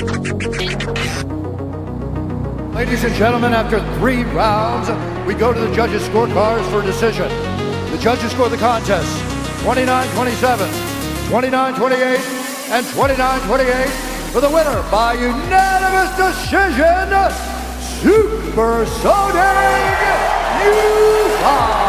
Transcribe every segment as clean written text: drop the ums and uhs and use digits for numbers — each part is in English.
Ladies and gentlemen, after 3 rounds, we go to the judges' scorecards for decision. The judges score the contest 29-27, 29-28, and 29-28 for the winner by unanimous decision, Supersonic Utah!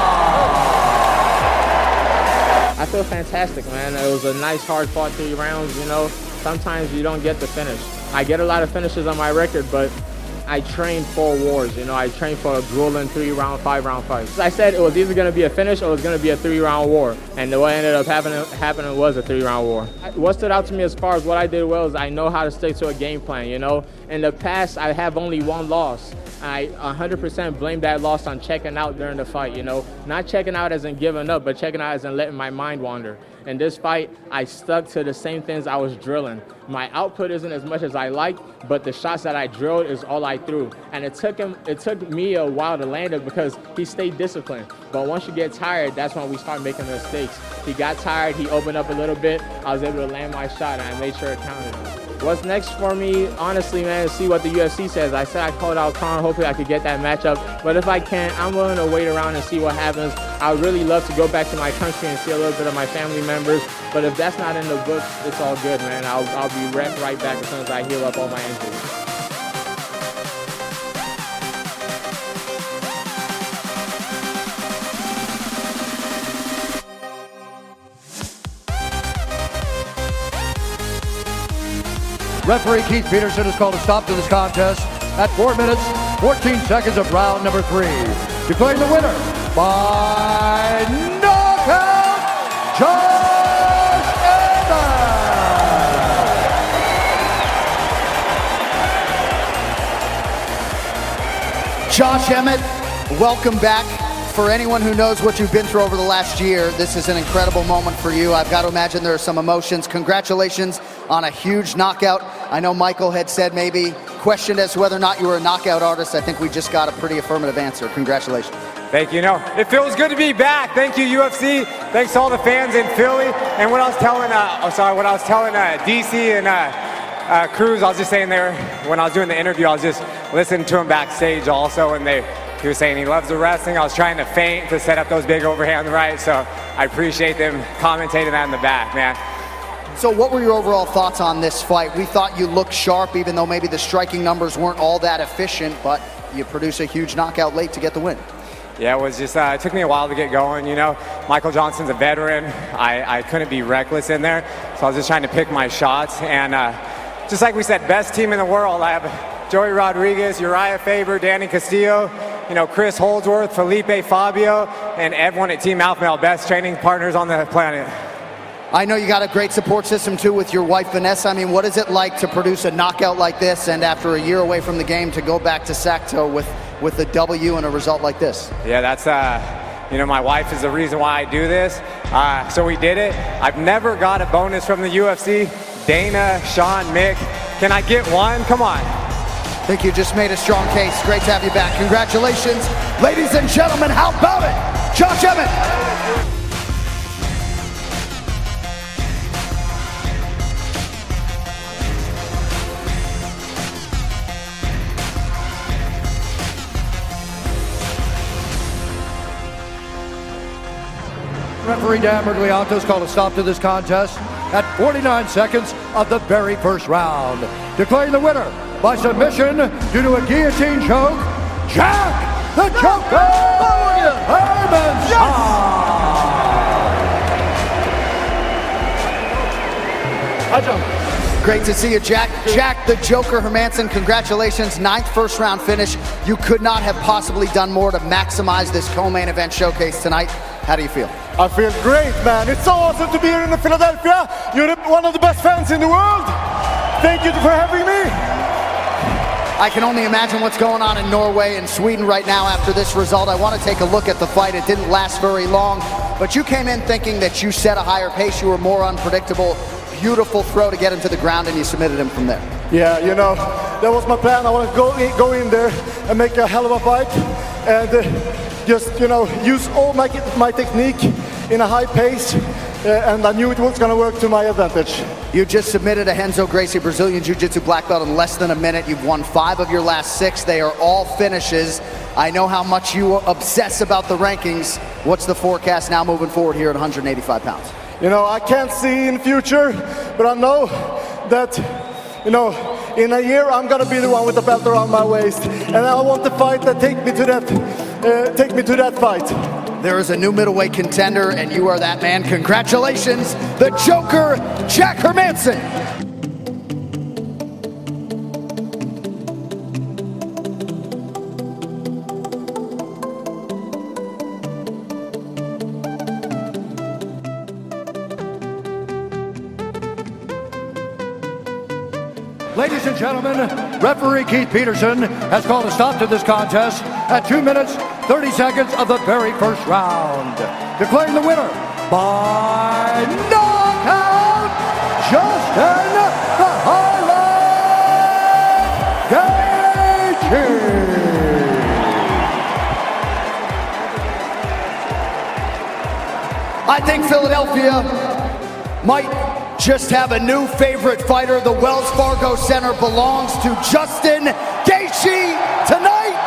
I feel fantastic, man. It was a nice, hard-fought 3 rounds, you know. Sometimes you don't get the finish. I get a lot of finishes on my record, but I trained for wars, you know. I trained for a grueling 3-round, 5-round fight. I said it was either going to be a finish or it was going to be a 3-round war. And what ended up happening was a 3-round war. What stood out to me as far as what I did well is I know how to stick to a game plan, you know. In the past, I have only 1 loss. I 100% blame that loss on checking out during the fight, you know. Not checking out as in giving up, but checking out as in letting my mind wander. In this fight, I stuck to the same things I was drilling. My output isn't as much as I like, but the shots that I drilled is all I threw. And it took me a while to land it because he stayed disciplined. But once you get tired, that's when we start making mistakes. He got tired, he opened up a little bit, I was able to land my shot, and I made sure it counted. What's next for me, honestly, man, is see what the UFC says. I said I called out Khan, hopefully I could get that matchup. But if I can't, I'm willing to wait around and see what happens. I would really love to go back to my country and see a little bit of my family members. But if that's not in the books, it's all good, man. I'll be right back as soon as I heal up all my injuries. Referee Keith Peterson has called a stop to this contest at 4 minutes, 14 seconds of round number 3. Declaring the winner by knockout, Josh Emmett! Josh Emmett, welcome back. For anyone who knows what you've been through over the last year, this is an incredible moment for you. I've got to imagine there are some emotions. Congratulations on a huge knockout. I know Michael had said maybe questioned as to whether or not you were a knockout artist. I think we just got a pretty affirmative answer. Congratulations. Thank you. No, it feels good to be back. Thank you, UFC. Thanks to all the fans in Philly. And what I was telling, DC and Cruz, I was just saying there when I was doing the interview, I was just listening to him backstage also, and he was saying he loves the wrestling. I was trying to feint to set up those big overhand rights, so I appreciate them commentating that in the back, man. So what were your overall thoughts on this fight? We thought you looked sharp, even though maybe the striking numbers weren't all that efficient, but you produced a huge knockout late to get the win. Yeah, it was just, it took me a while to get going, you know. Michael Johnson's a veteran. I couldn't be reckless in there, so I was just trying to pick my shots. And just like we said, best team in the world. I have Joey Rodriguez, Uriah Faber, Danny Castillo, you know, Chris Holdsworth, Felipe Fabio, and everyone at Team Alpha Male, best training partners on the planet. I know you got a great support system too with your wife Vanessa. I mean, what is it like to produce a knockout like this, and after a year away from the game to go back to Sacktoe with a W and a result like this? Yeah, that's you know, my wife is the reason why I do this. So we did it. I've never got a bonus from the UFC. Dana, Sean, Mick, can I get one? Come on. I think you just made a strong case. Great to have you back. Congratulations. Ladies and gentlemen, how about it? Josh Emmett. Referee Dan Merglianto's called a stop to this contest at 49 seconds of the very first round. Declaring the winner by submission due to a guillotine choke, Jack the Joker Hermansson! Great to see you, Jack. Jack the Joker Hermansson, congratulations. 9th first round finish. You could not have possibly done more to maximize this co-main event showcase tonight. How do you feel? I feel great, man. It's so awesome to be here in Philadelphia. You're one of the best fans in the world. Thank you for having me. I can only imagine what's going on in Norway and Sweden right now after this result. I want to take a look at the fight. It didn't last very long, but you came in thinking that you set a higher pace. You were more unpredictable. Beautiful throw to get him to the ground, and you submitted him from there. Yeah, you know, that was my plan. I want to go in there and make a hell of a fight, and just, you know, use all my technique in a high pace, and I knew it was going to work to my advantage. You just submitted a Renzo Gracie Brazilian Jiu-Jitsu black belt in less than a minute. You've won 5 of your last 6. They are all finishes. I know how much you obsess about the rankings. What's the forecast now moving forward here at 185 pounds? You know, I can't see in the future, but I know that, you know, in a year I'm gonna be the one with the belt around my waist, and I want the fight that take me to that fight. There is a new middleweight contender, and you are that man. Congratulations, the Joker, Jack Hermansson. Ladies and gentlemen, referee Keith Peterson has called a stop to this contest at 2 minutes, 30 seconds of the very first round. Declaring the winner by knockout, Justin the Highlight Gaethje. I think Philadelphia might just have a new favorite fighter. The Wells Fargo Center belongs to Justin Gaethje tonight.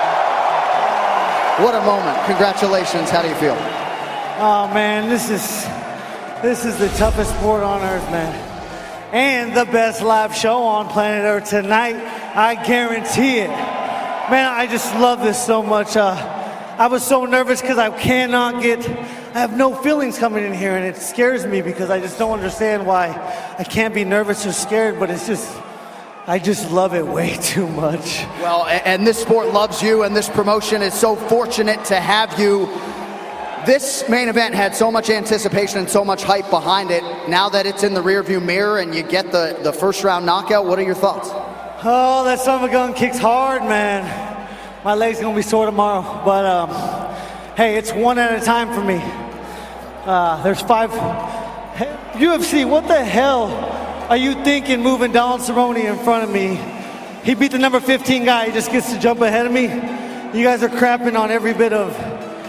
What a moment. Congratulations. How do you feel? Oh man, this is the toughest sport on earth, man. And the best live show on planet Earth tonight. I guarantee it. Man, I just love this so much. I was so nervous because I have no feelings coming in here, and it scares me because I just don't understand why I can't be nervous or scared, but I just love it way too much. Well, and this sport loves you, and this promotion is so fortunate to have you. This main event had so much anticipation and so much hype behind it. Now that it's in the rearview mirror and you get the first round knockout, what are your thoughts? Oh, that son of a gun kicks hard, man. My leg's gonna be sore tomorrow, but hey, it's one at a time for me. There's 5. Hey, UFC, what the hell are you thinking moving Donald Cerrone in front of me? He beat the number 15 guy, he just gets to jump ahead of me? You guys are crapping on every bit of...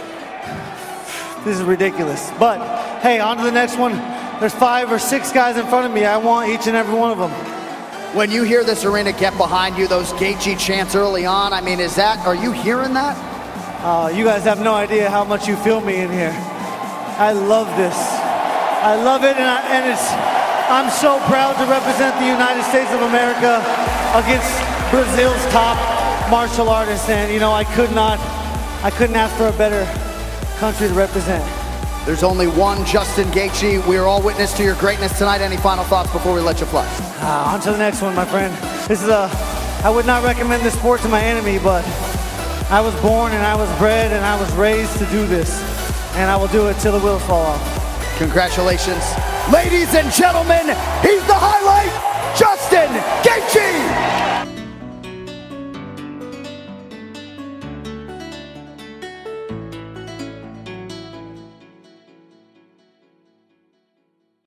This is ridiculous. But hey, on to the next one. There's 5 or 6 guys in front of me. I want each and every one of them. When you hear this arena get behind you, those Gaethje chants early on, I mean, are you hearing that? You guys have no idea how much you feel me in here. I love this. I love it, and I'm so proud to represent the United States of America against Brazil's top martial artists, and you know, I couldn't ask for a better country to represent. There's only one Justin Gaethje. We are all witness to your greatness tonight. Any final thoughts before we let you fly? On to the next one, my friend. I would not recommend this sport to my enemy, but I was born and I was bred and I was raised to do this. And I will do it till the wheels fall off. Congratulations. Ladies and gentlemen, he's the highlight, Justin Gaethje!